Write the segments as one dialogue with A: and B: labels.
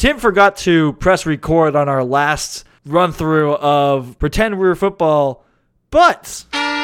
A: Tim forgot to press record on our last run through of Pretend We Were Football, but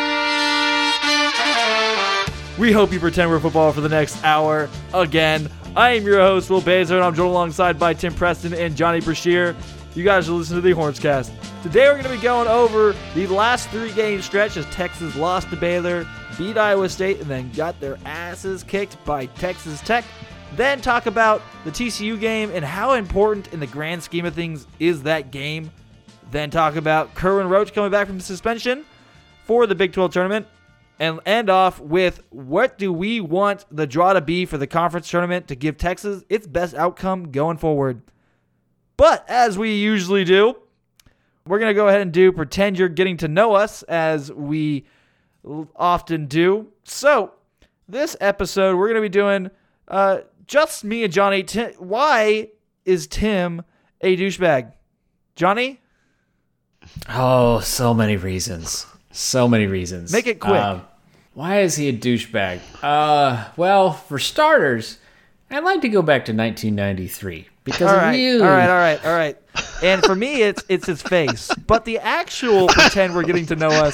A: we hope you pretend we're football for the next hour again. I am your host, Will Bazer, and I'm joined alongside by Tim Preston and Johnny Brashear. You guys are listening to the Horns Cast. Today we're going to be going over the last 3-game stretch as Texas lost to Baylor, beat Iowa State, and then got their asses kicked by Texas Tech. Then talk about the TCU game and how important in the grand scheme of things is that game. Then talk about Kerwin Roach coming back from suspension for the Big 12 tournament. And end off with what do we want the draw to be for the conference tournament to give Texas its best outcome going forward. But as we usually do, we're going to go ahead and do Pretend You're Getting to Know Us as we often do. So this episode, we're going to be doing just me and Johnny. Why is Tim a douchebag? Johnny?
B: Oh, so many reasons. So many reasons.
A: Make it quick.
B: Why is he a douchebag? Well, for starters, I'd like to go back to 1993 because of you.
A: All right. And for me, it's his face. But the actual Pretend We're Getting to Know Us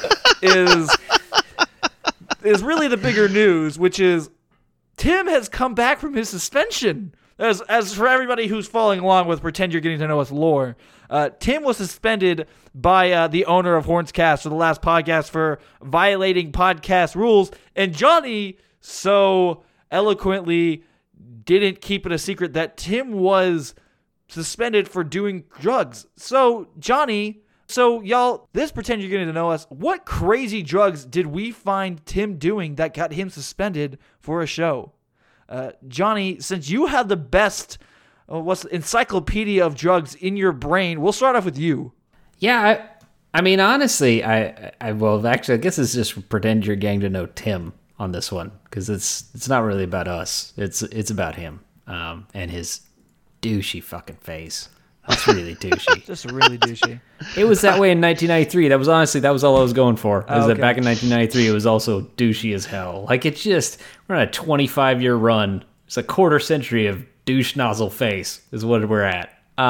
A: is really the bigger news, which is Tim has come back from his suspension. As for everybody who's following along with Pretend You're Getting to Know Us lore, Tim was suspended by the owner of Horns Cast for the last podcast for violating podcast rules, and Johnny so eloquently didn't keep it a secret that Tim was suspended for doing drugs. So, Johnny, y'all, this Pretend You're Getting to Know Us, what crazy drugs did we find Tim doing that got him suspended for a show? Johnny, since you have the best encyclopedia of drugs in your brain, we'll start off with you.
B: Yeah, I mean, honestly, I guess it's just Pretend You're Getting to Know Tim on this one because it's not really about us. It's about him and his douchey fucking face. That's really douchey.
A: Just really douchey.
B: It was that way in 1993. That was all I was going for. That back in 1993, it was also douchey as hell. Like, we're on a 25-year run. It's a quarter century of douche nozzle face is what we're at.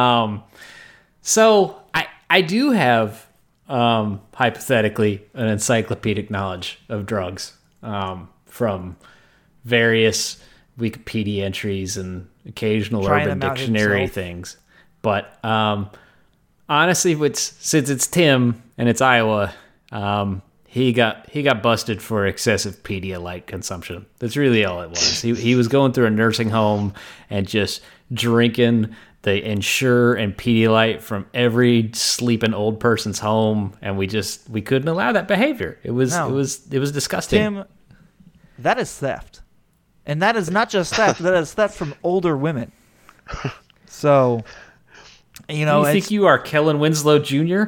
B: So I do have, hypothetically, an encyclopedic knowledge of drugs from various Wikipedia entries and occasional Urban Dictionary things. But honestly, since it's Tim and it's Iowa, he got busted for excessive Pedialyte consumption. That's really all it was. He was going through a nursing home and just drinking the Ensure and Pedialyte from every sleeping old person's home, and we couldn't allow that behavior. It was disgusting.
A: Tim, that is theft, and that is not just theft. That is theft from older women. So. You
B: think you are Kellen Winslow Jr.?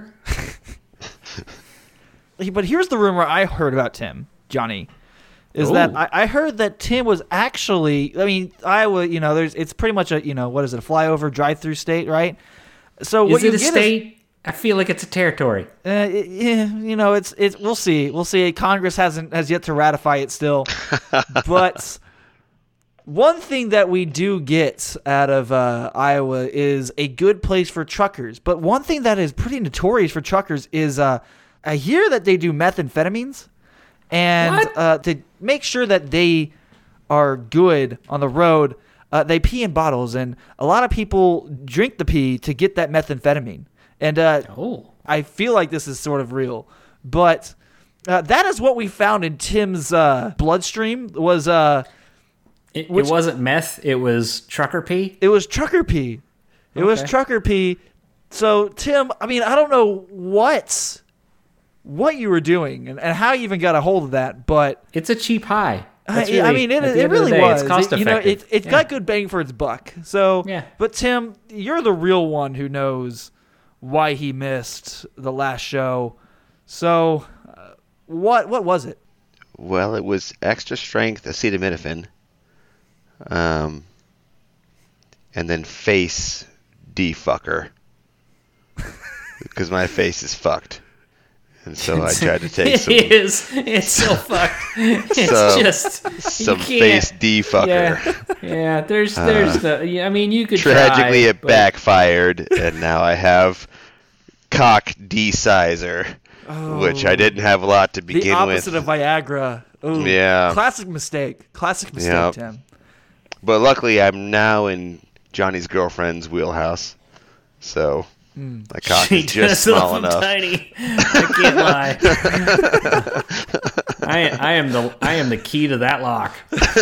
A: But here's the rumor I heard about Tim, Johnny, is that I heard that Tim was actually, I mean, Iowa, it's pretty much a flyover drive-through state, right? So
B: is it a state? I feel like it's a territory.
A: We'll see. We'll see. Congress has yet to ratify it still, but. One thing that we do get out of Iowa is a good place for truckers. But one thing that is pretty notorious for truckers is I hear that they do methamphetamines. And to make sure that they are good on the road, they pee in bottles. And a lot of people drink the pee to get that methamphetamine. And I feel like this is sort of real. But that is what we found in Tim's bloodstream was...
B: It wasn't meth. It was trucker pee?
A: It was trucker pee. Was trucker pee. So, Tim, I mean, I don't know what you were doing and how you even got a hold of that, but...
B: It's a cheap high.
A: It really was.
B: It's cost effective.
A: It got good bang for its buck. So, yeah. But, Tim, you're the real one who knows why he missed the last show. So, what was it?
C: Well, it was extra strength acetaminophen. And then face defucker because my face is fucked. And so I tried to take
B: It's so fucked. It's
C: some face D fucker.
B: Yeah. There's I mean, you could
C: tragically
B: try,
C: it backfired, and now I have cock D-sizer, which I didn't have a lot to begin with.
A: The opposite of Viagra. Ooh,
C: yeah.
A: Classic mistake, Tim.
C: But luckily, I'm now in Johnny's girlfriend's wheelhouse, so my cock is just small enough.
B: Tiny. I can't lie. I am the key to that lock.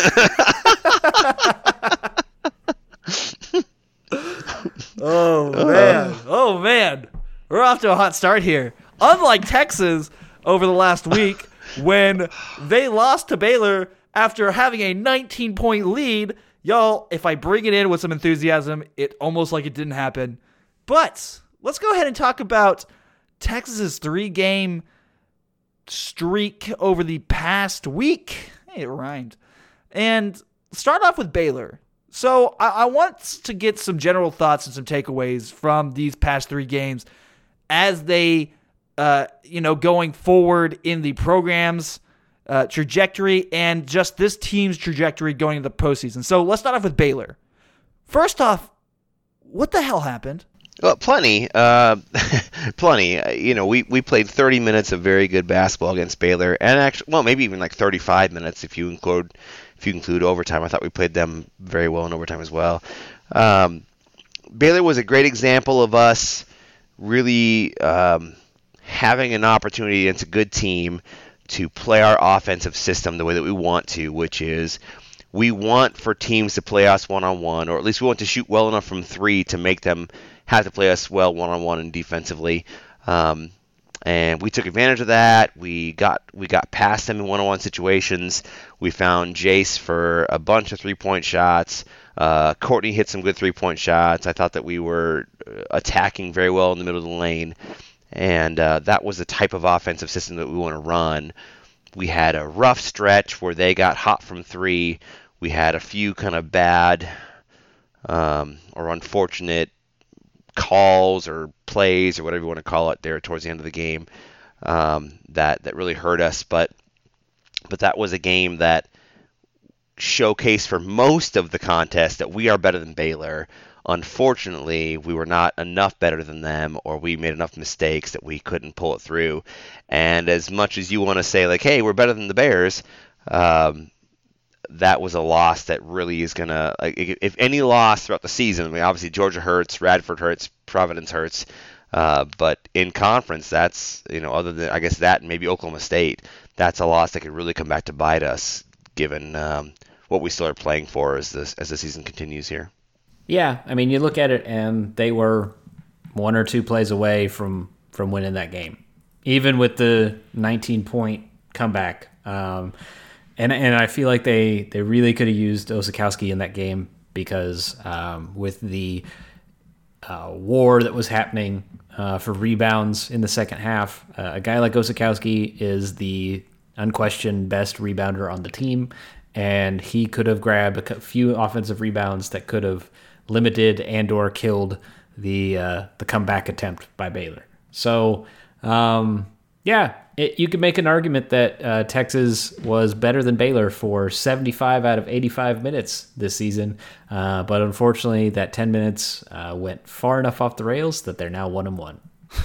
A: Oh man, we're off to a hot start here. Unlike Texas over the last week, when they lost to Baylor after having a 19-point lead. Y'all, if I bring it in with some enthusiasm, it almost like it didn't happen. But let's go ahead and talk about Texas's 3-game streak over the past week. Hey, it rhymed. And start off with Baylor. So I want to get some general thoughts and some takeaways from these past 3 games as they, going forward in the program's trajectory and just this team's trajectory going into the postseason. So let's start off with Baylor. First off, what the hell happened?
C: Well, plenty. Plenty. We played 30 minutes of very good basketball against Baylor, and actually, well, maybe even like 35 minutes if you include overtime. I thought we played them very well in overtime as well. Baylor was a great example of us really having an opportunity against a good team to play our offensive system the way that we want to, which is we want for teams to play us one-on-one, or at least we want to shoot well enough from 3 to make them have to play us well one-on-one and defensively. And we took advantage of that. We got past them in one-on-one situations. We found Jace for a bunch of three-point shots. Courtney hit some good three-point shots. I thought that we were attacking very well in the middle of the lane. And that was the type of offensive system that we want to run. We had a rough stretch where they got hot from 3. We had a few kind of bad or unfortunate calls or plays or whatever you want to call it there towards the end of the game that really hurt us. But that was a game that showcased for most of the contest that we are better than Baylor. Unfortunately, we were not enough better than them, or we made enough mistakes that we couldn't pull it through. And as much as you want to say, like, hey, we're better than the Bears, that was a loss that really is going to, if any loss throughout the season, I mean, obviously Georgia hurts, Radford hurts, Providence hurts, but in conference, that's, other than, I guess, that and maybe Oklahoma State, that's a loss that could really come back to bite us, given what we still are playing for as the season continues here.
B: Yeah, I mean, you look at it, and they were 1 or 2 plays away from winning that game, even with the 19-point comeback. And I feel like they really could have used Osakowski in that game because with the war that was happening for rebounds in the second half, a guy like Osakowski is the unquestioned best rebounder on the team, and he could have grabbed a few offensive rebounds that could have limited and or killed the comeback attempt by Baylor. So, you could make an argument that Texas was better than Baylor for 75 out of 85 minutes this season, but unfortunately that 10 minutes went far enough off the rails that they're now 1-1.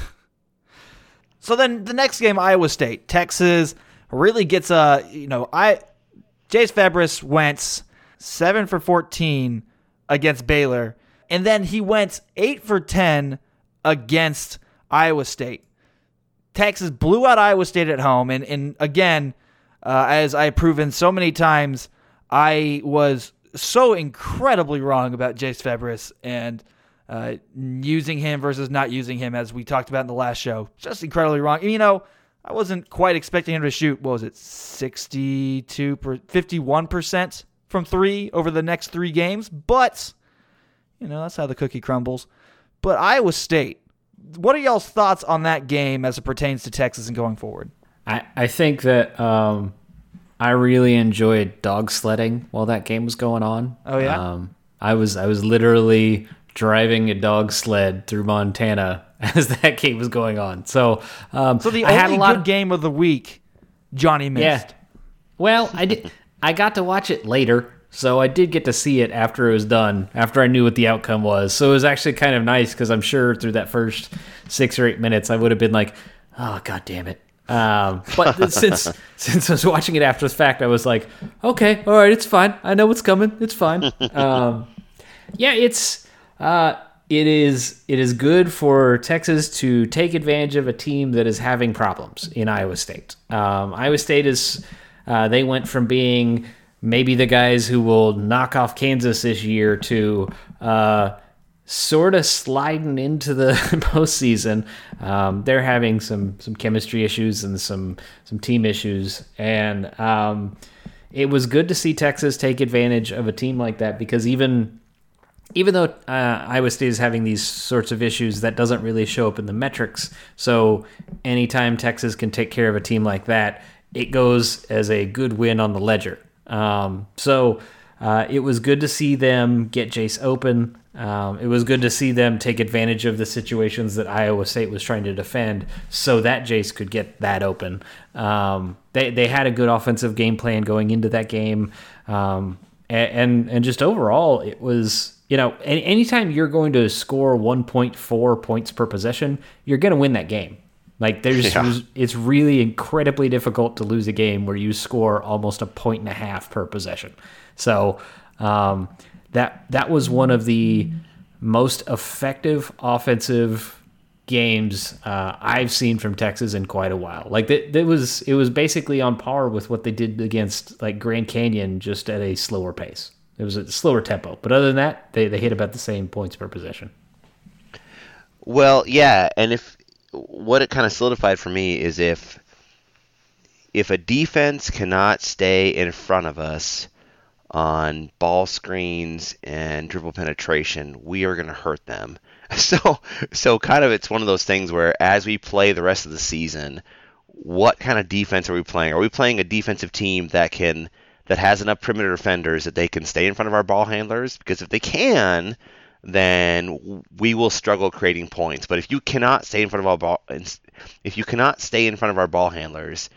A: So then the next game, Iowa State. Texas really gets Jace Febres went 7 for 14 against Baylor, and then he went 8 for 10 against Iowa State. Texas blew out Iowa State at home, and again, as I've proven so many times, I was so incredibly wrong about Jace Febres and using him versus not using him, as we talked about in the last show. Just incredibly wrong. I wasn't quite expecting him to shoot, 51% from 3 over the next 3 games, but that's how the cookie crumbles. But Iowa State, what are y'all's thoughts on that game as it pertains to Texas and going forward?
B: I think that I really enjoyed dog sledding while that game was going on.
A: Oh yeah.
B: I was literally driving a dog sled through Montana as that game was going on. So,
A: So the only good game of the week, Johnny missed.
B: Yeah. Well, I got to watch it later, so I did get to see it after it was done, after I knew what the outcome was. So it was actually kind of nice because I'm sure through that first 6 or 8 minutes, I would have been like, oh, God damn it. But since I was watching it after the fact, I was like, okay, all right, it's fine. I know what's coming. It's fine. Yeah, it is good for Texas to take advantage of a team that is having problems in Iowa State. Iowa State is they went from being maybe the guys who will knock off Kansas this year to sort of sliding into the postseason. They're having some chemistry issues and some team issues, and it was good to see Texas take advantage of a team like that, because even though Iowa State is having these sorts of issues, that doesn't really show up in the metrics. So anytime Texas can take care of a team like that, it goes as a good win on the ledger. So it was good to see them get Jace open. It was good to see them take advantage of the situations that Iowa State was trying to defend so that Jace could get that open. They had a good offensive game plan going into that game. And just overall, it was, anytime you're going to score 1.4 points per possession, you're going to win that game. Like it's really incredibly difficult to lose a game where you score almost 1.5 points per possession. So that was one of the most effective offensive games I've seen from Texas in quite a while. Like it was basically on par with what they did against like Grand Canyon, just at a slower pace. It was a slower tempo, but other than that, they hit about the same points per possession.
C: Well, yeah, and what it kind of solidified for me is if a defense cannot stay in front of us on ball screens and dribble penetration, we are going to hurt them. So kind of it's one of those things where as we play the rest of the season, what kind of defense are we playing? Are we playing a defensive team that has enough perimeter defenders that they can stay in front of our ball handlers? Because if they can, then we will struggle creating points. But if you cannot stay in front of our ball handlers,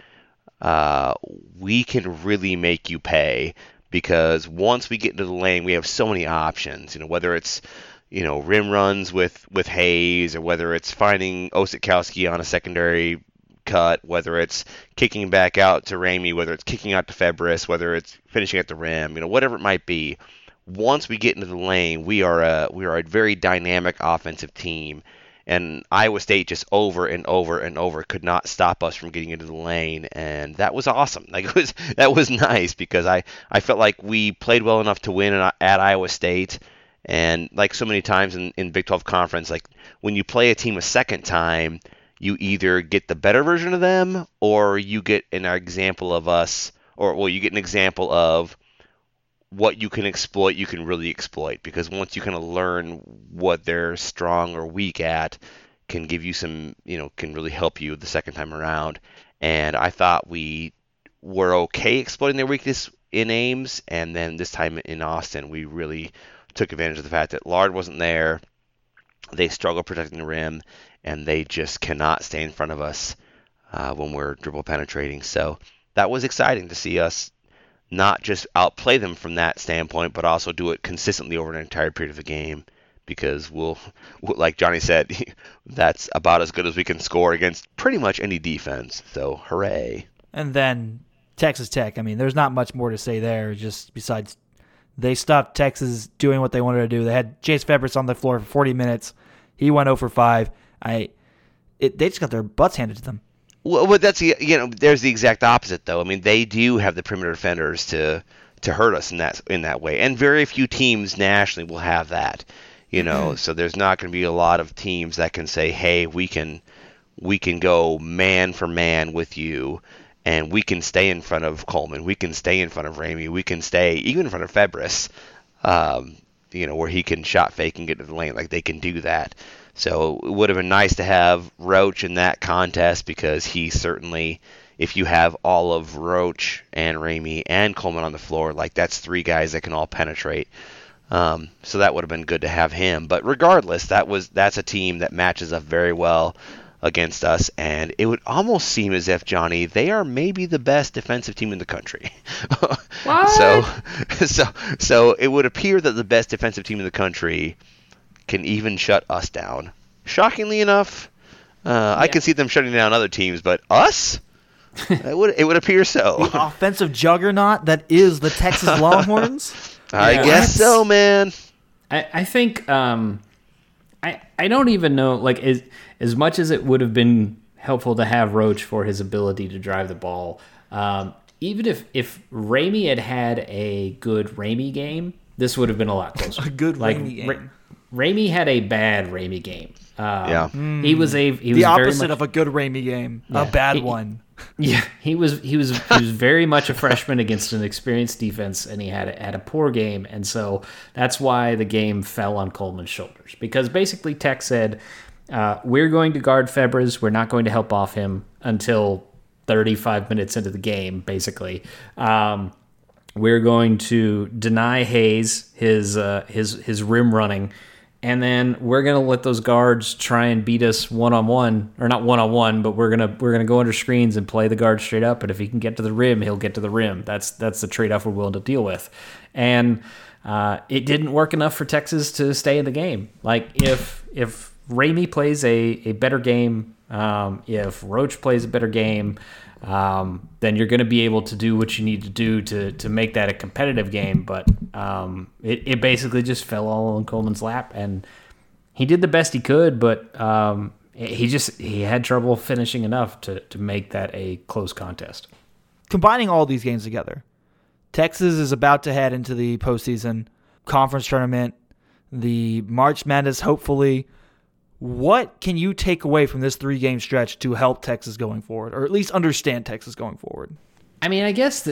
C: we can really make you pay, because once we get into the lane, we have so many options. Whether it's rim runs with Hayes, or whether it's finding Osikowski on a secondary cut, whether it's kicking back out to Ramey, whether it's kicking out to Febris, whether it's finishing at the rim, whatever it might be. Once we get into the lane, we are a very dynamic offensive team, and Iowa State just over and over and over could not stop us from getting into the lane, and that was awesome. That was nice, because I felt like we played well enough to win at Iowa State. And like so many times in Big 12 Conference, like when you play a team a second time, you either get the better version of them, or you get an example of us, you get an example of what you can exploit, you can really exploit. Because once you kind of learn what they're strong or weak at, can give you some, can really help you the second time around. And I thought we were okay exploiting their weakness in Ames, and then this time in Austin, we really took advantage of the fact that Lard wasn't there. They struggle protecting the rim, and they just cannot stay in front of us when we're dribble penetrating. So that was exciting to see us not just outplay them from that standpoint, but also do it consistently over an entire period of the game, because we'll, like Johnny said, that's about as good as we can score against pretty much any defense. So hooray.
A: And then Texas Tech, there's not much more to say there, just besides they stopped Texas doing what they wanted to do. They had Jace Febris on the floor for 40 minutes. He went 0 for 5. They just got their butts handed to them.
C: Well, that's there's the exact opposite though. They do have the perimeter defenders to hurt us in that way, and very few teams nationally will have that. So there's not going to be a lot of teams that can say, "Hey, we can go man for man with you, and we can stay in front of Coleman, we can stay in front of Ramey, we can stay even in front of Febris, where he can shot fake and get to the lane." Like, they can do that. So it would have been nice to have Roach in that contest, because he certainly, if you have all of Roach and Ramey and Coleman on the floor, like, that's three guys that can all penetrate. So that would have been good to have him. But regardless, that's a team that matches up very well against us, and it would almost seem as if, Johnny, they are maybe the best defensive team in the country.
B: What?
C: So it would appear that the best defensive team in the country can even shut us down. Shockingly enough, I can see them shutting down other teams, but us? it would appear so.
A: The offensive juggernaut that is the Texas Longhorns?
C: I guess so, man.
B: I think I don't even know, like, as much as it would have been helpful to have Roach for his ability to drive the ball, even if Ramey had a good Ramey game, this would have been a lot closer.
A: A good Ramey game.
B: Ramey had a bad Ramey game. He was
A: the opposite of a good Ramey game, a bad one.
B: Yeah, he was very much a freshman against an experienced defense, and he had a poor game, and so that's why the game fell on Coleman's shoulders. Because basically Tech said, we're going to guard Febres, we're not going to help off him until 35 minutes into the game, basically. We're going to deny Hayes his rim running, and then we're gonna let those guards try and beat us one-on-one, or not one-on-one, but we're gonna go under screens and play the guard straight up. And if he can get to the rim, he'll get to the rim. That's the trade-off we're willing to deal with. And it didn't work enough for Texas to stay in the game. Like if Ramey plays a better game, if Roach plays a better game, then you're going to be able to do what you need to do to make that a competitive game. But it basically just fell all on Coleman's lap, and he did the best he could, but he had trouble finishing enough to make that a close contest.
A: Combining all these games together, Texas is about to head into the postseason conference tournament, the March Madness, hopefully. What can you take away from this 3-game stretch to help Texas going forward, or at least understand Texas going forward?
B: I mean, I guess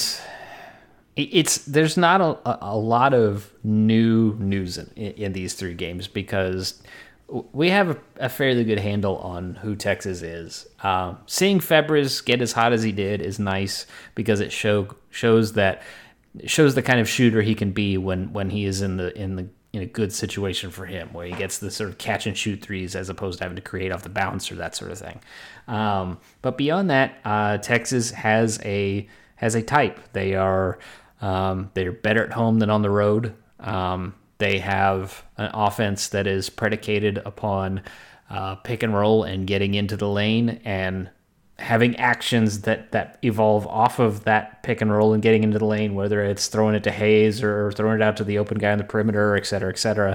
B: there's not a lot of news in these 3 games, because we have a fairly good handle on who Texas is. Seeing Febres get as hot as he did is nice, because it shows the kind of shooter he can be when he is in a good situation for him, where he gets the sort of catch and shoot threes as opposed to having to create off the bounce or that sort of thing. But beyond that, Texas has a type. They're better at home than on the road. They have an offense that is predicated upon pick and roll and getting into the lane and having actions that evolve off of that pick and roll and getting into the lane, whether it's throwing it to Hayes or throwing it out to the open guy on the perimeter, et cetera, et cetera.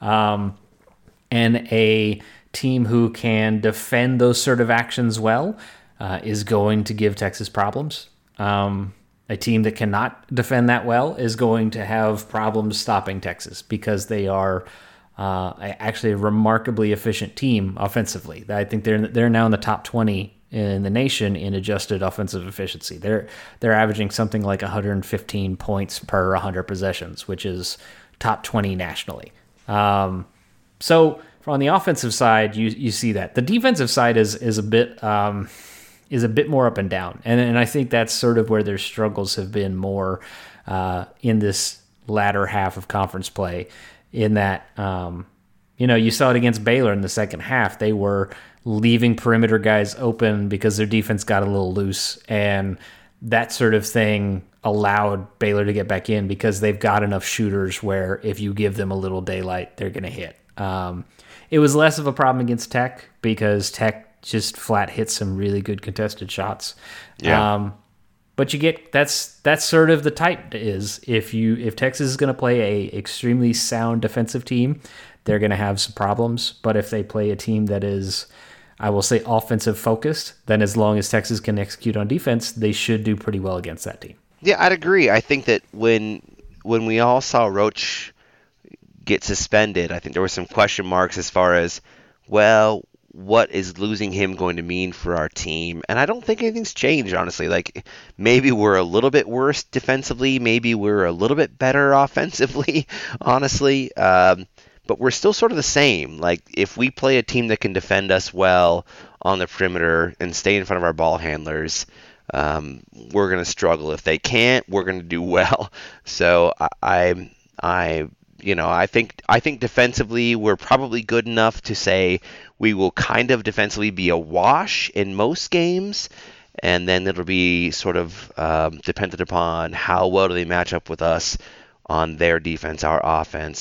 B: And a team who can defend those sort of actions well is going to give Texas problems. A team that cannot defend that well is going to have problems stopping Texas, because they are actually a remarkably efficient team offensively. I think they're now in the top 20 in the nation in adjusted offensive efficiency. They're averaging something like 115 points per 100 possessions, which is top 20 nationally. So on the offensive side, you see that. The defensive side is a bit more up and down, and I think that's sort of where their struggles have been more in this latter half of conference play. In that, you saw it against Baylor in the second half. They were leaving perimeter guys open because their defense got a little loose, and that sort of thing allowed Baylor to get back in, because they've got enough shooters where if you give them a little daylight, they're going to hit. It was less of a problem against Tech, because Tech just flat hit some really good contested shots.
C: Yeah.
B: But you get that's sort of the type is if Texas is going to play a extremely sound defensive team, they're going to have some problems. But if they play a team that is, I will say, offensive focused, then as long as Texas can execute on defense, they should do pretty well against that team.
C: Yeah, I'd agree. I think that when we all saw Roach get suspended, I think there were some question marks as far as, well, what is losing him going to mean for our team? And I don't think anything's changed, honestly. Like, maybe we're a little bit worse defensively, maybe we're a little bit better offensively, honestly. But we're still sort of the same. Like, if we play a team that can defend us well on the perimeter and stay in front of our ball handlers, we're going to struggle. If they can't, we're going to do well. So I I think defensively we're probably good enough to say we will kind of defensively be a wash in most games, and then it'll be sort of dependent upon how well do they match up with us on their defense, our offense.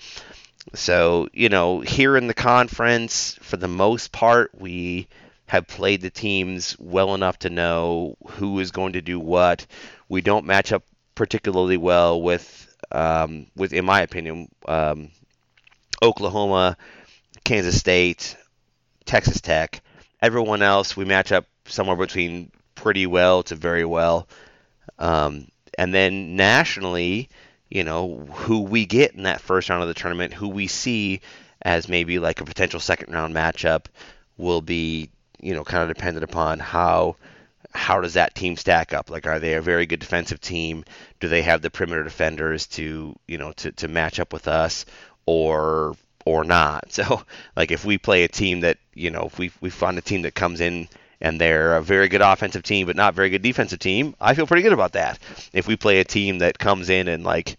C: So here in the conference, for the most part, we have played the teams well enough to know who is going to do what. We don't match up particularly well with in my opinion, Oklahoma, Kansas State, Texas Tech. Everyone else, we match up somewhere between pretty well to very well. And then nationally, who we get in that first round of the tournament, who we see as maybe like a potential second round matchup will be, kind of dependent upon how does that team stack up? Like, are they a very good defensive team? Do they have the perimeter defenders to match up with us or not? So, like, if we play a team that, if we find a team that comes in and they're a very good offensive team but not very good defensive team, I feel pretty good about that. If we play a team that comes in and, like,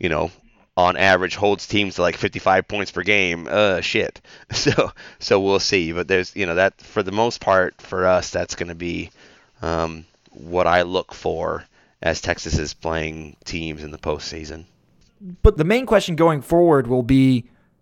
C: on average holds teams to like 55 points per game, shit. So we'll see. But there's, that for the most part for us, that's going to be what I look for as Texas is playing teams in the postseason.
A: But the main question going forward will be,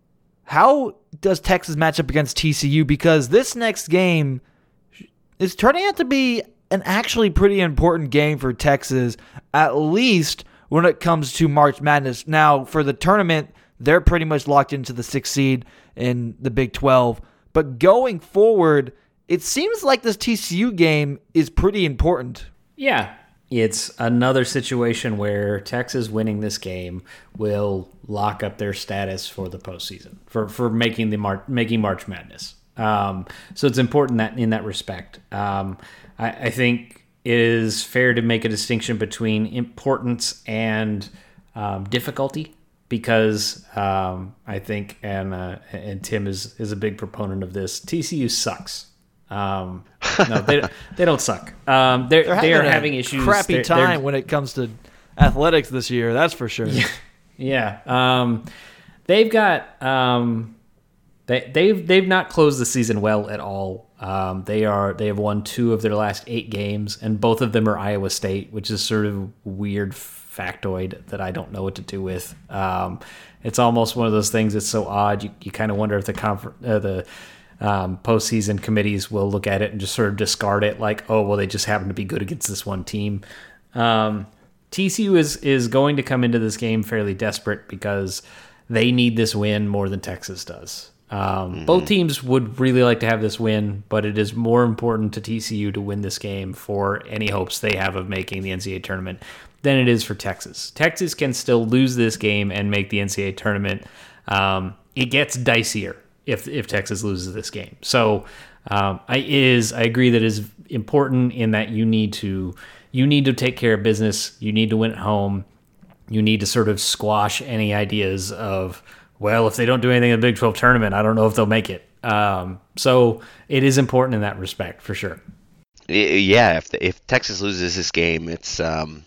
A: how does Texas match up against TCU? Because this next game is turning out to be an actually pretty important game for Texas, at least when it comes to March Madness. Now, for the tournament, they're pretty much locked into the 6th seed in the Big 12. But going forward, it seems like this TCU game is pretty important.
B: Yeah, it's another situation where Texas winning this game will lock up their status for the postseason, for making March Madness. So it's important that in that respect. I think it is fair to make a distinction between importance and difficulty, because I think, and Tim is a big proponent of this, TCU sucks. No, they don't suck. They are having issues.
A: Crappy time when it comes to athletics this year. That's for sure.
B: Yeah. They've got they've not closed the season well at all. They have won 2 of their last 8 games, and both of them are Iowa State, which is sort of weird factoid that I don't know what to do with. It's almost one of those things that's so odd. You kind of wonder if the postseason committees will look at it and just sort of discard it, like, oh, well, they just happen to be good against this one team. TCU is going to come into this game fairly desperate because they need this win more than Texas does. Both teams would really like to have this win, but it is more important to TCU to win this game for any hopes they have of making the NCAA tournament than it is for Texas. Texas can still lose this game and make the NCAA tournament. It gets dicier if Texas loses this game. So I agree that it is important in that you need to take care of business. You need to win at home. You need to sort of squash any ideas of, well, if they don't do anything in the Big 12 tournament, I don't know if they'll make it. So it is important in that respect, for sure.
C: Yeah, if Texas loses this game, it's,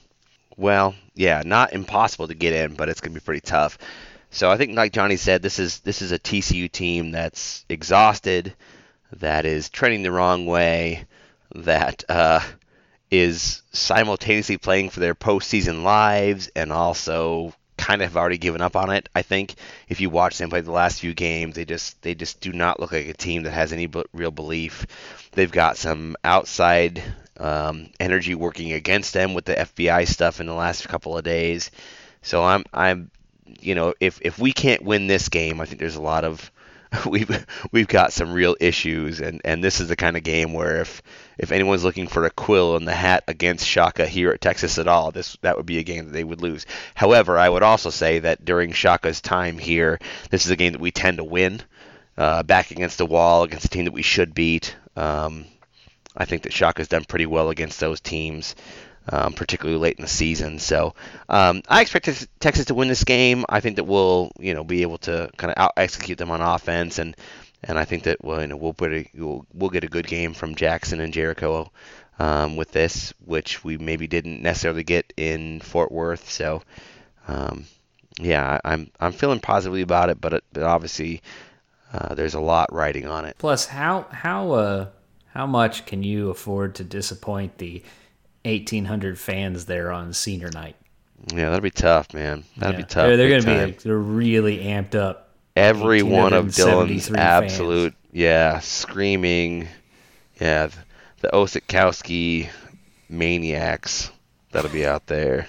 C: not impossible to get in, but it's going to be pretty tough. So I think, like Johnny said, this is a TCU team that's exhausted, that is trending the wrong way, that is simultaneously playing for their postseason lives and also kind of have already given up on it. I think if you watch them play the last few games, they just do not look like a team that has any real belief. They've got some outside energy working against them with the FBI stuff in the last couple of days. So I'm if we can't win this game, I think there's a lot of we've got some real issues, and this is the kind of game where if anyone's looking for a quill in the hat against Shaka here at Texas at all, that would be a game that they would lose. However, I would also say that during Shaka's time here, this is a game that we tend to win, back against the wall, against a team that we should beat. I think that Shaka's done pretty well against those teams, particularly late in the season. So I expect Texas to win this game. I think that we'll be able to kind of out-execute them on offense, and I think that we'll get a good game from Jackson and Jericho with this, which we maybe didn't necessarily get in Fort Worth. So yeah, I'm feeling positively about it, but obviously there's a lot riding on it.
B: Plus, how much can you afford to disappoint the 1,800 fans there on senior night?
C: Yeah, that'd be tough, man. That'd be tough.
B: They're
C: big
B: going to
C: time.
B: be they're really amped up.
C: Every one of Dylan's
B: 1,873
C: absolute, screaming, the Osikowski maniacs that'll be out there.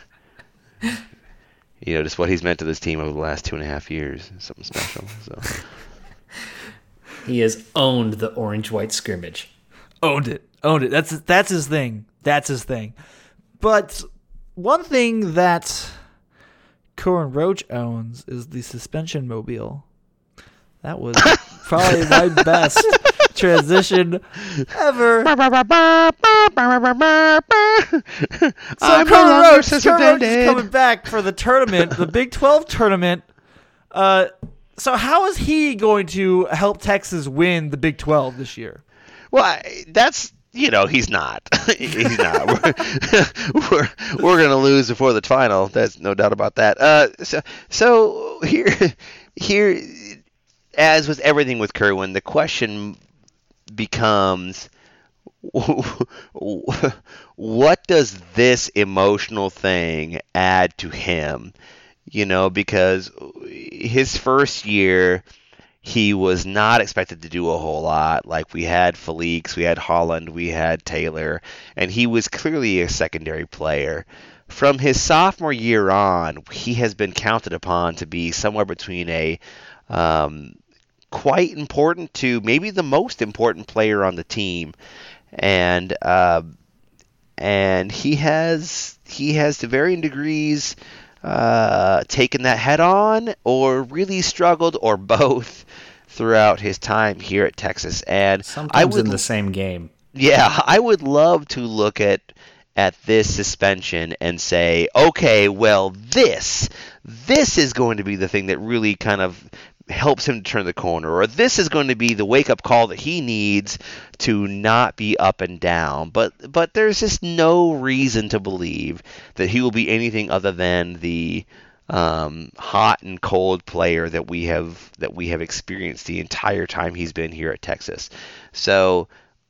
C: Just what he's meant to this team over the last 2.5 years. Something special. So
B: He has owned the orange-white scrimmage.
A: Owned it. That's his thing. But one thing that Cohen Roach owns is the suspension mobile. That was probably my best transition ever. So Cohen Roach is coming back for the tournament, the Big 12 tournament. So how is he going to help Texas win the Big 12 this year?
C: Well, that's he's not. He's not. We're gonna lose before the final. There's no doubt about that. So here, as with everything with Kerwin, the question becomes, what does this emotional thing add to him? Because his first year, he was not expected to do a whole lot. Like, we had Felix, we had Holland, we had Taylor, and he was clearly a secondary player. From his sophomore year on, he has been counted upon to be somewhere between a quite important to maybe the most important player on the team, and he has to varying degrees taken that head on, or really struggled, or both, throughout his time here at Texas. And
B: sometimes in the same game.
C: Yeah, I would love to look at this suspension and say, okay, well, this is going to be the thing that really kind of helps him to turn the corner, or this is going to be the wake-up call that he needs to not be up and down. But there's just no reason to believe that he will be anything other than the hot and cold player that we have experienced the entire time he's been here at Texas. So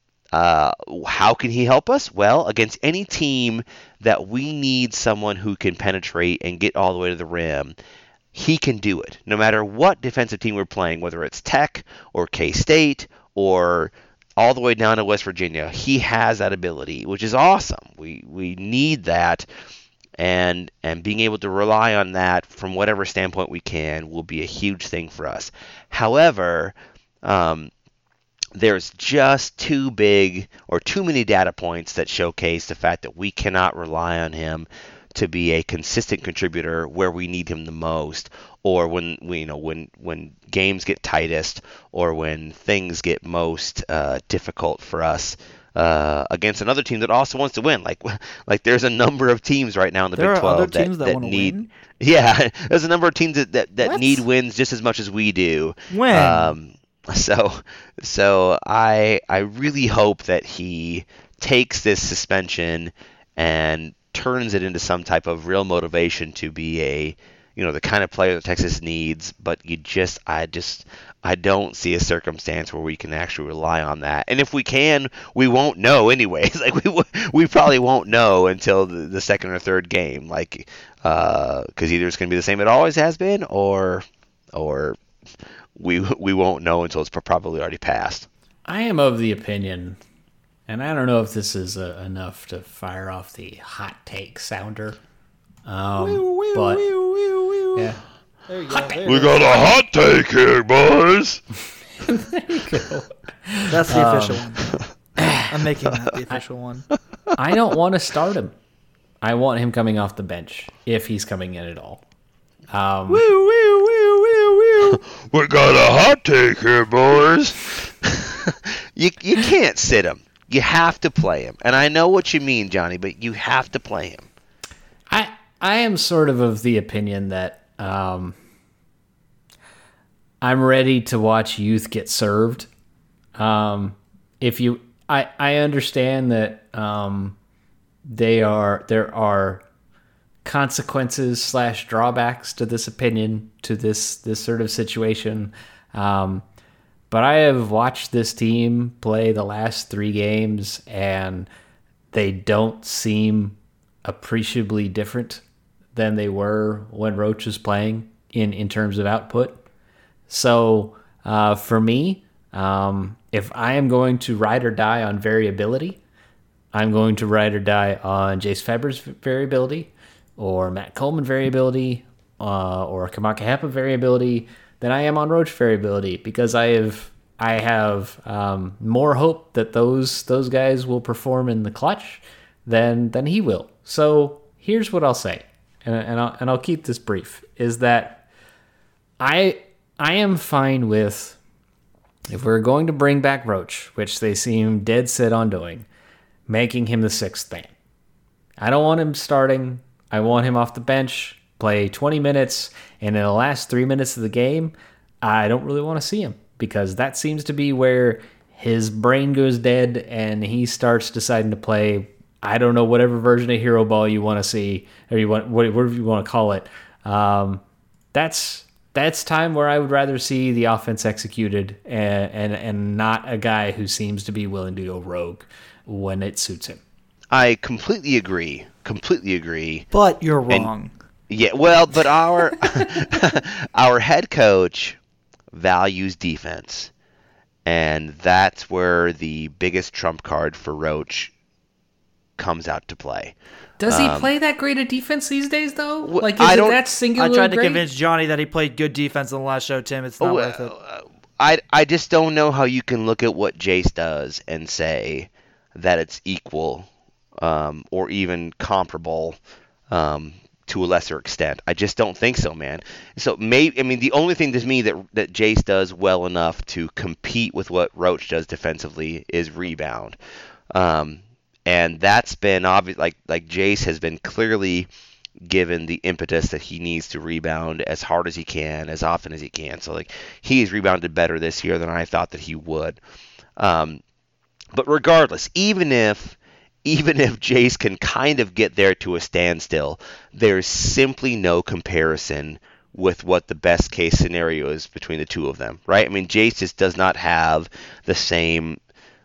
C: how can he help us? Well, against any team that we need someone who can penetrate and get all the way to the rim, he can do it. No matter what defensive team we're playing, whether it's Tech or K-State or all the way down to West Virginia, he has that ability, which is awesome. We need that, and being able to rely on that from whatever standpoint we can will be a huge thing for us. However, there's just too many data points that showcase the fact that we cannot rely on him to be a consistent contributor where we need him the most, or when games get tightest, or when things get most difficult for us against another team that also wants to win. Like there's a number of teams right now in the Big 12 that need. Win? Yeah, there's a number of teams that need wins just as much as we do.
A: When?
C: So I really hope that he takes this suspension and turns it into some type of real motivation to be the kind of player that Texas needs. But I don't see a circumstance where we can actually rely on that. And if we can, we won't know anyways. Like we probably won't know until the second or third game. Like because either it's going to be the same it always has been, or we won't know until it's probably already passed.
B: I am of the opinion, and I don't know if this is enough to fire off the hot take sounder, but yeah.
A: There you go.
C: We got a hot take here, boys.
B: There you go.
A: That's the official one. I'm making that the official one.
B: I don't want to start him. I want him coming off the bench, if he's coming in at all.
C: We got a hot take here, boys. You can't sit him. You have to play him. And I know what you mean, Johnny, but you have to play him.
B: I am sort of the opinion that I'm ready to watch youth get served. I understand that there are consequences / drawbacks to this opinion, to this sort of situation. But I have watched this team play the last 3 games, and they don't seem appreciably different than they were when Roach was playing in terms of output. So for me, if I am going to ride or die on variability, I'm going to ride or die on Jace Febre's variability, or Matt Coleman variability, or Kamaka Hepa variability than I am on Roach variability, because I have more hope that those guys will perform in the clutch than he will. So here's what I'll say, and I'll keep this brief, is that I am fine with, if we're going to bring back Roach, which they seem dead set on doing, making him the 6th man. I don't want him starting. I want him off the bench, play 20 minutes, and in the last 3 minutes of the game, I don't really want to see him, because that seems to be where his brain goes dead and he starts deciding to play, I don't know, whatever version of hero ball you want to see, or whatever you want to call it. That's time where I would rather see the offense executed and not a guy who seems to be willing to go rogue when it suits him.
C: I completely agree.
A: But you're wrong.
C: Yeah, well, but our our head coach values defense, and that's where the biggest trump card for Roach comes out to play.
B: Does he play that great a defense these days, though? Like, is
C: I don't-
B: that singularly
A: I tried to
B: great?
A: convince Johnny that he played good defense on the last show, Tim. It's not worth it.
C: I just don't know how you can look at what Jace does and say that it's equal or even comparable to a lesser extent. I just don't think so, man. So the only thing to me that Jace does well enough to compete with what Roach does defensively is rebound. And that's been obvious. Like Jace has been clearly given the impetus that he needs to rebound as hard as he can, as often as he can. So like he's rebounded better this year than I thought that he would. But regardless, even if Jace can kind of get there to a standstill, there's simply no comparison with what the best case scenario is between the two of them, right? I mean, Jace just does not have the same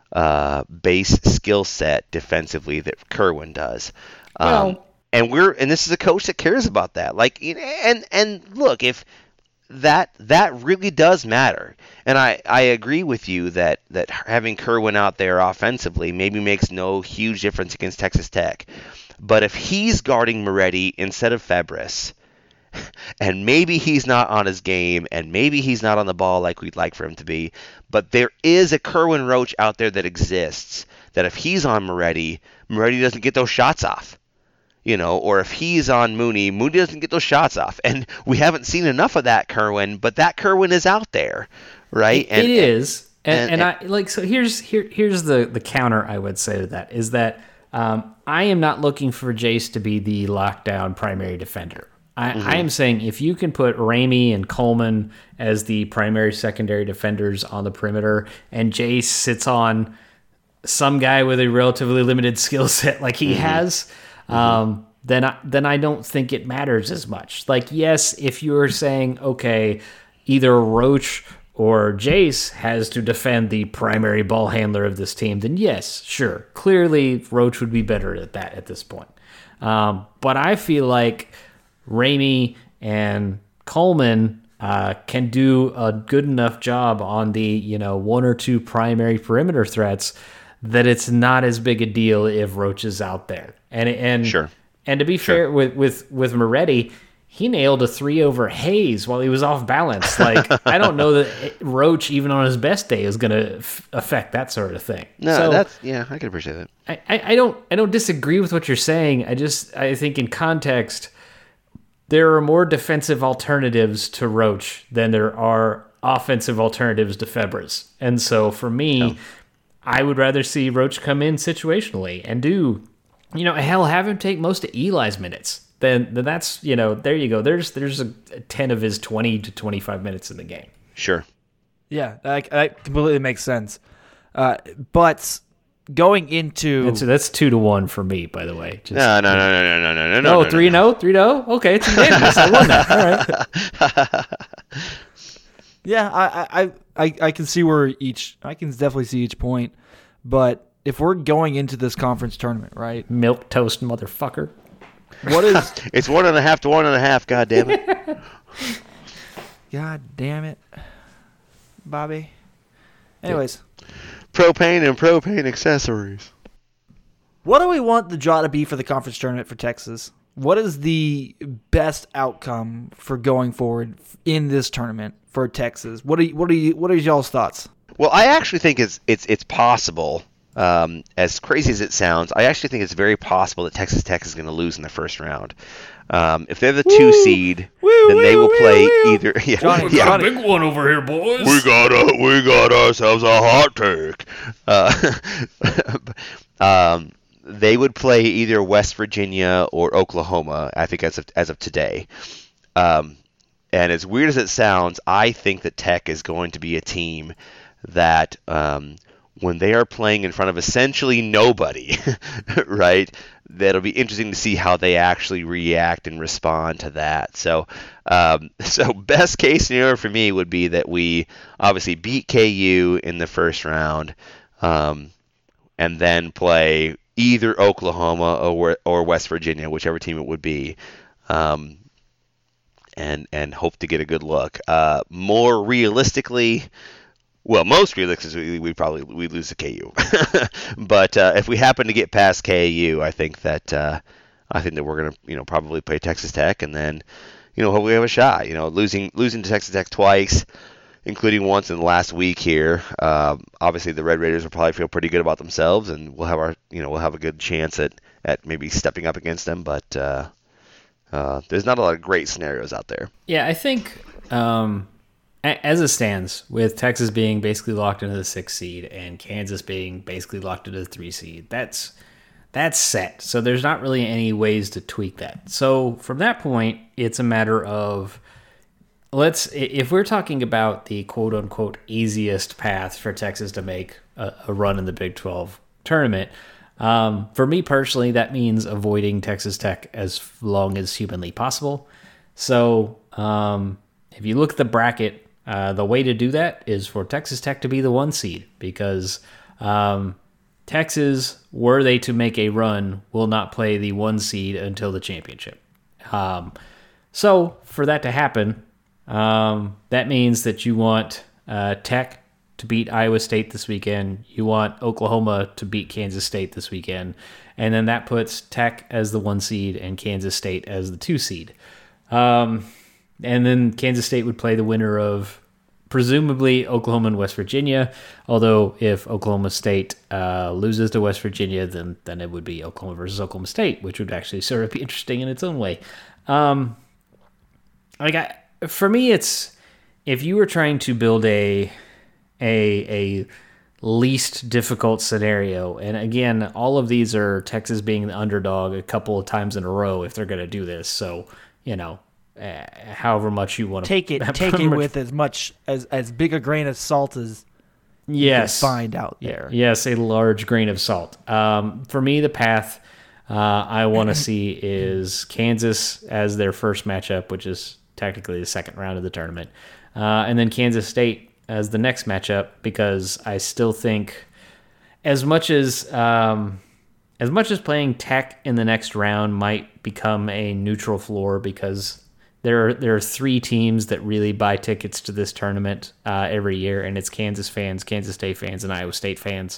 C: base skill set defensively that Kerwin does. And this is a coach that cares about that. Like, and look, if that really does matter. And I agree with you that having Kerwin out there offensively maybe makes no huge difference against Texas Tech. But if he's guarding Moretti instead of Febres, and maybe he's not on his game, and maybe he's not on the ball like we'd like for him to be, but there is a Kerwin Roach out there that exists, that if he's on Moretti doesn't get those shots off. Or if he's on Mooney doesn't get those shots off. And we haven't seen enough of that Kerwin, but that Kerwin is out there, right?
B: It is. And I like, so here's the counter I would say to that is that I am not looking for Jace to be the lockdown primary defender. I am saying if you can put Ramey and Coleman as the primary secondary defenders on the perimeter, and Jace sits on some guy with a relatively limited skill set like he has, then I don't think it matters as much. Like, yes, if you're saying, okay, either Roach or Jace has to defend the primary ball handler of this team, then yes, sure. Clearly, Roach would be better at that at this point. But I feel like Ramey and Coleman can do a good enough job on the 1 or 2 primary perimeter threats that it's not as big a deal if Roach is out there. And
C: sure.
B: And to be fair with Moretti, he nailed a 3 over Hayes while he was off balance. Like, I don't know that Roach, even on his best day, is going to affect that sort of thing.
C: No, I can appreciate that.
B: I don't disagree with what you're saying. I think in context, there are more defensive alternatives to Roach than there are offensive alternatives to Febres. And so for me, I would rather see Roach come in situationally and do, have him take most of Eli's minutes. Then that's, there you go. There's a 10 of his 20 to 25 minutes in the game.
C: Sure.
A: Yeah, that completely makes sense. But going into
B: That's 2-1 for me, by the way.
C: No.
B: 3-0, 3-0. Okay, it's unanimous. I won that. All right.
A: Yeah, I can see I can definitely see each point, but if we're going into this conference tournament, right?
B: Milk toast, motherfucker.
A: What is?
C: It's 1.5 to 1.5. God damn it.
A: God damn it, Bobby. Anyways,
C: propane and propane accessories.
A: what do we want the draw to be for the conference tournament for Texas? What is the best outcome for going forward in this tournament for Texas? What are y'all's thoughts?
C: Well, I actually think it's possible. As crazy as it sounds, I actually think it's very possible that Texas Tech is going to lose in the first round. If they're the 2 seed, then they will play either. Yeah,
A: Johnny.
B: Big one over here, boys.
C: We got ourselves a hot take. They would play either West Virginia or Oklahoma, I think, as of today. And as weird as it sounds, I think that Tech is going to be a team that, when they are playing in front of essentially nobody, right, that'll be interesting to see how they actually react and respond to that. So best case scenario for me would be that we obviously beat KU in the first round, and then play either Oklahoma or West Virginia, whichever team it would be, and hope to get a good look. More realistically, well, most realistically, we lose to KU. But if we happen to get past KU, I think that we're gonna probably play Texas Tech, and then hopefully have a shot. Losing to Texas Tech twice, including once in the last week here. Obviously, the Red Raiders will probably feel pretty good about themselves, and we'll have a good chance at maybe stepping up against them. But there's not a lot of great scenarios out there.
B: Yeah, I think as it stands, with Texas being basically locked into the 6th seed and Kansas being basically locked into the 3 seed, that's set. So there's not really any ways to tweak that. So from that point, it's a matter of if we're talking about the quote-unquote easiest path for Texas to make a run in the Big 12 tournament, for me personally, that means avoiding Texas Tech as long as humanly possible. So if you look at the bracket, the way to do that is for Texas Tech to be the 1 seed, because Texas, were they to make a run, will not play the 1 seed until the championship. So for that to happen, that means that you want Tech to beat Iowa State this weekend. You want Oklahoma to beat Kansas State this weekend. And then that puts Tech as the 1 seed and Kansas State as the 2 seed. And then Kansas State would play the winner of presumably Oklahoma and West Virginia. Although if Oklahoma State loses to West Virginia, then it would be Oklahoma versus Oklahoma State, which would actually sort of be interesting in its own way. For me, it's if you were trying to build a least difficult scenario, and again, all of these are Texas being the underdog a couple of times in a row if they're going to do this. So however much you want to
A: take it with as big a grain of salt as you can find out there.
B: Yes, a large grain of salt. For me, the path I want to see is Kansas as their first matchup, which is technically the second round of the tournament, and then Kansas State as the next matchup, because I still think as much as playing Tech in the next round might become a neutral floor, because there are 3 teams that really buy tickets to this tournament every year, and it's Kansas fans, Kansas State fans, and Iowa State fans.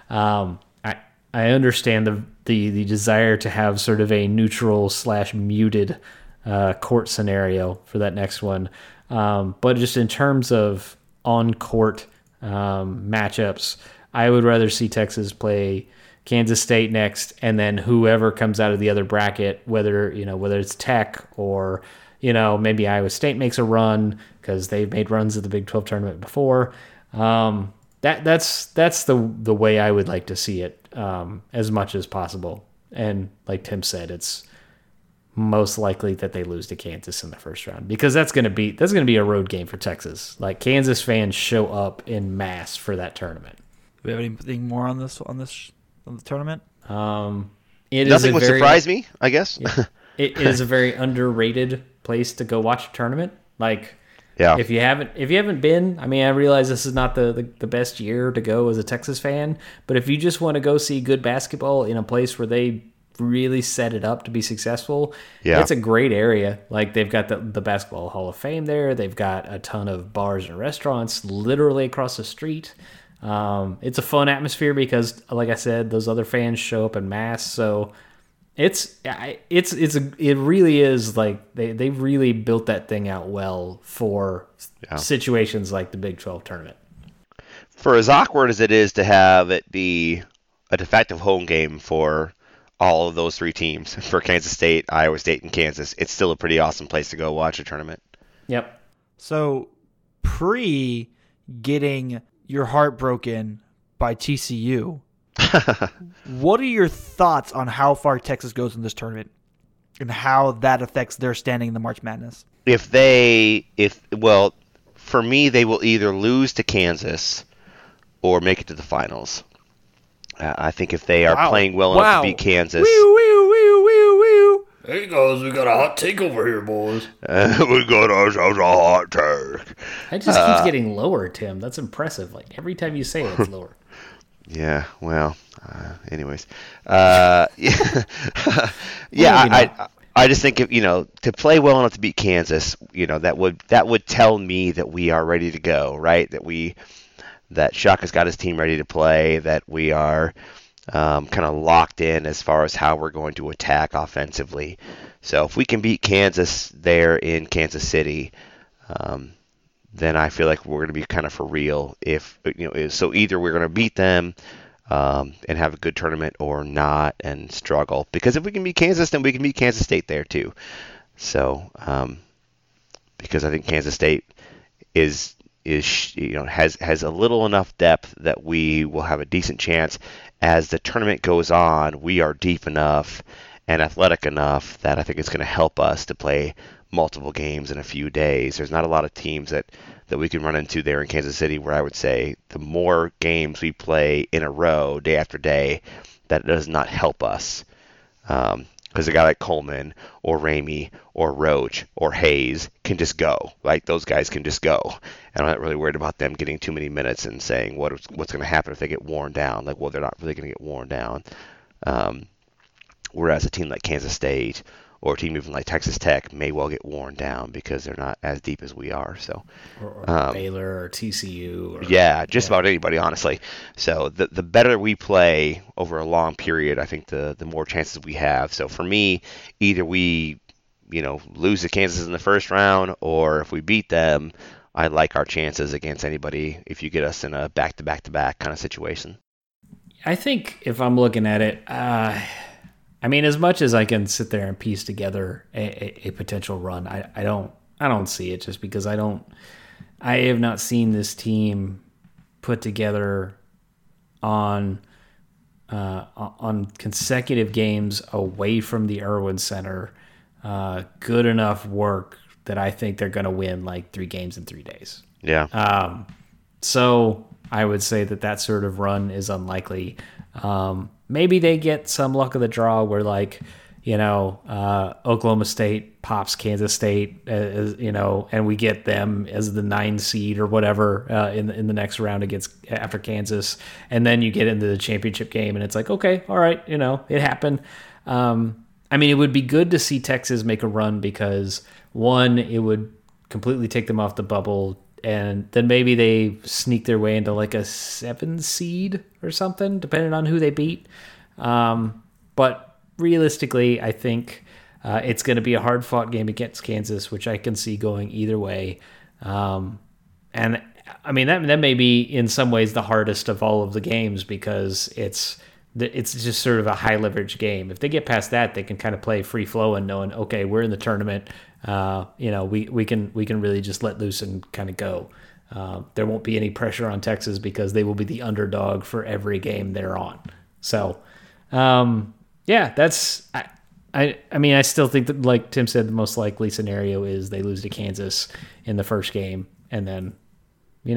B: I understand the desire to have sort of a neutral / muted court scenario for that next one, but just in terms of on-court matchups, I would rather see Texas play Kansas State next, and then whoever comes out of the other bracket, whether it's Tech or maybe Iowa State makes a run because they've made runs at the Big 12 tournament before. That's the way I would like to see it, as much as possible. And like Tim said, it's most likely that they lose to Kansas in the first round, because that's going to be a road game for Texas. Like, Kansas fans show up in mass for that tournament.
A: we have anything more on the tournament?
C: Nothing would surprise me, I guess.
B: Yeah, it is a very underrated place to go watch a tournament. Like,
C: yeah.
B: If you haven't been, I mean, I realize this is not the best year to go as a Texas fan, but if you just want to go see good basketball in a place where they really set it up to be successful, it's a great area. Like, they've got the Basketball Hall of Fame there. They've got a ton of bars and restaurants literally across the street. It's a fun atmosphere because, like I said, those other fans show up en masse. So it really is like they really built that thing out well for situations like the Big 12 tournament.
C: For as awkward as it is to have it be a de facto home game for all of those three teams, for Kansas State, Iowa State, and Kansas, it's still a pretty awesome place to go watch a tournament.
B: Yep.
A: So getting your heart broken by TCU, what are your thoughts on how far Texas goes in this tournament and how that affects their standing in the March Madness?
C: For me, they will either lose to Kansas or make it to the finals. I think if they are playing well enough to beat Kansas.
B: Hey guys, we got a hot take over here, boys.
C: We got ourselves a hot take.
B: It just keeps getting lower, Tim. That's impressive. Like, every time you say it, it's lower.
C: Yeah, well, anyways. I just think if, to play well enough to beat Kansas, that would tell me that we are ready to go, right? That Shaka's got his team ready to play, that we are kind of locked in as far as how we're going to attack offensively. So if we can beat Kansas there in Kansas City, then I feel like we're going to be kind of for real. So either we're going to beat them and have a good tournament or not and struggle. Because if we can beat Kansas, then we can beat Kansas State there too. So because I think Kansas State has a little enough depth that we will have a decent chance. As the tournament goes on, we are deep enough and athletic enough that I think it's going to help us to play multiple games in a few days. There's not a lot of teams that we can run into there in Kansas City where I would say the more games we play in a row, day after day, that does not help us. Because a guy like Coleman or Ramey or Roach or Hayes can just go. Like, those guys can just go. And I'm not really worried about them getting too many minutes and saying what's going to happen if they get worn down. Like, well, they're not really going to get worn down. Whereas a team like Kansas State or a team even like Texas Tech may well get worn down because they're not as deep as we are. So,
B: or Baylor or TCU.
C: About anybody, honestly. So the better we play over a long period, I think the more chances we have. So for me, either we lose to Kansas in the first round, or if we beat them, I like our chances against anybody if you get us in a back-to-back-to-back kind of situation.
B: I think if I'm looking at it, as much as I can sit there and piece together a potential run, I don't see it, just because I have not seen this team put together on consecutive games away from the Irwin Center good enough work that I think they're going to win like 3 games in 3 days.
C: Yeah.
B: So I would say that sort of run is unlikely. Maybe they get some luck of the draw where, like, Oklahoma State pops Kansas State, and we get them as the 9 seed or whatever in the next round after Kansas, and then you get into the championship game, and it's like, okay, all right, it happened. It would be good to see Texas make a run because, one, it would completely take them off the bubble. And then maybe they sneak their way into like a 7 seed or something, depending on who they beat. But realistically, I think it's going to be a hard-fought game against Kansas, which I can see going either way. That may be in some ways the hardest of all of the games because it's just sort of a high-leverage game. If they get past that, they can kind of play free-flowing, knowing, okay, we're in the tournament. We can really just let loose and kind of go. There won't be any pressure on Texas because they will be the underdog for every game they're on. So, that's. I still think that, like Tim said, the most likely scenario is they lose to Kansas in the first game, and then,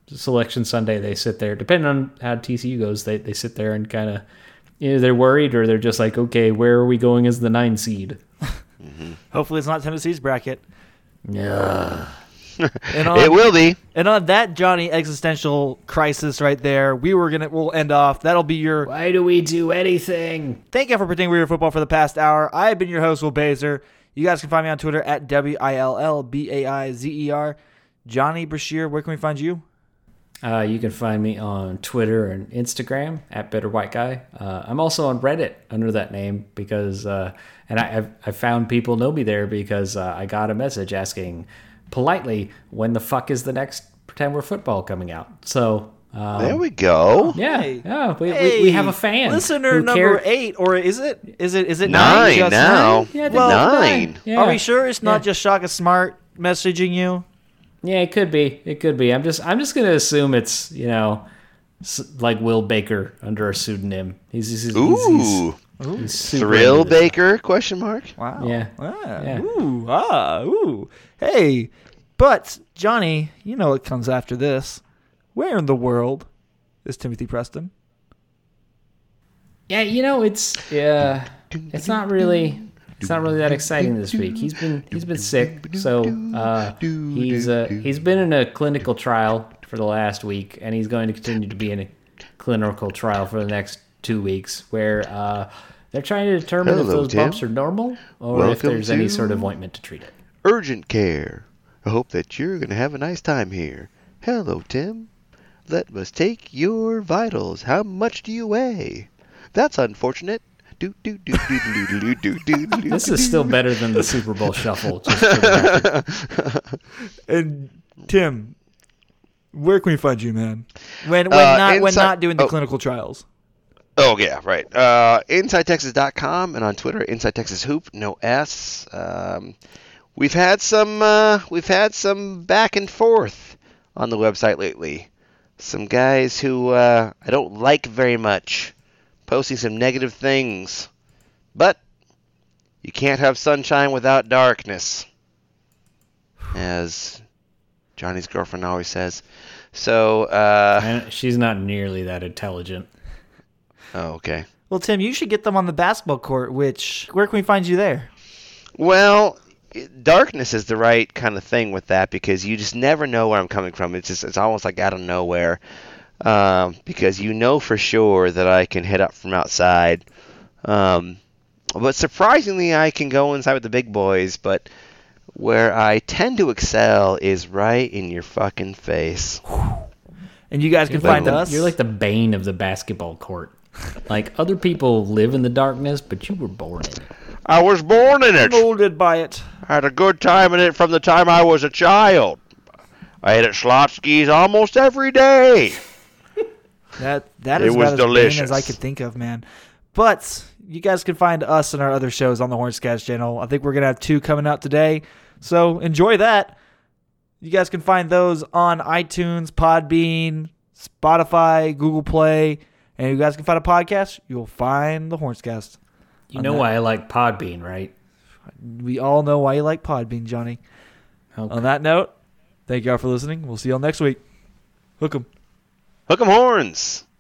B: Selection Sunday, they sit there, depending on how TCU goes, they sit there and kind of, they're worried or they're just like, okay, where are we going as the 9 seed?
A: Hopefully it's not Tennessee's bracket.
B: Yeah.
C: It will be.
A: And on that Johnny existential crisis right there, we'll end off. That'll be your
B: Why do we do anything?
A: Thank you for pretending we were football for the past hour. I have been your host, Will Bazer. You guys can find me on Twitter at WILLBAIZER. Johnny Brashear, where can we find you?
B: You can find me on Twitter and Instagram at Bitter White Guy. I'm also on Reddit under that name because, and I found people know me there because I got a message asking politely, when the fuck is the next Pretend We're Football coming out? So
C: there we go.
B: Yeah, we have a fan.
A: Listener number 8, or is it
C: 9
A: 9 just
C: now?
B: 9? Yeah,
A: Well,
C: 9.
B: Yeah.
A: Are we sure it's not just Shaka Smart messaging you?
B: Yeah, it could be. It could be. I'm just gonna assume it's like Will Baker under a pseudonym. He's
C: Ooh.
B: super
C: Thrill
B: into this
C: Baker? Question mark.
A: Wow.
B: Yeah.
A: Ah,
B: Yeah.
A: Ooh. Hey, but Johnny, you know what comes after this. Where in the world is Timothy Preston?
B: Yeah, it's not really that exciting this week. He's been sick, so he's been in a clinical trial for the last week, and he's going to continue to be in a clinical trial for the next 2 weeks, where they're trying to determine if those bumps are normal or if there's any sort of ointment to treat it.
C: Urgent care. I hope that you're going to have a nice time here. Hello, Tim. Let us take your vitals. How much do you weigh? That's unfortunate.
B: This is still better than the Super Bowl shuffle. Just for the record.
A: And Tim, where can we find you, man? When not doing the clinical trials.
C: Oh yeah, right. InsideTexas.com and on Twitter, Inside Texas Hoop, no S. We've had some back and forth on the website lately. Some guys who I don't like very much, posting some negative things. But you can't have sunshine without darkness, as Johnny's girlfriend always says. So
B: And she's not nearly that intelligent.
C: Oh, okay.
A: Well, Tim, you should get them on the basketball court. Where can we find you there?
C: Well, darkness is the right kind of thing with that because you just never know where I'm coming from. It's almost like out of nowhere because you know for sure that I can hit up from outside. But surprisingly, I can go inside with the big boys. But where I tend to excel is right in your fucking face.
A: And you guys can find us.
B: You're like the bane of the basketball court. Like, other people live in the darkness, but you were born in it.
C: I was born in it.
A: Molded by it.
C: I had a good time in it from the time I was a child. I ate at Schlotsky's almost every day.
A: That
C: It
A: is
C: was
A: about as
C: delicious.
A: vain as I could think of, man. But you guys can find us and our other shows on the Hornscast channel. I think we're gonna have 2 coming out today, so enjoy that. You guys can find those on iTunes, Podbean, Spotify, Google Play, and you guys can find a podcast. You'll find the Hornscast.
B: You know why I like Podbean, right?
A: We all know why you like Podbean, Johnny.
B: Okay.
A: On that note, thank you all for listening. We'll see y'all next week. Hook 'em.
C: Hook 'em horns.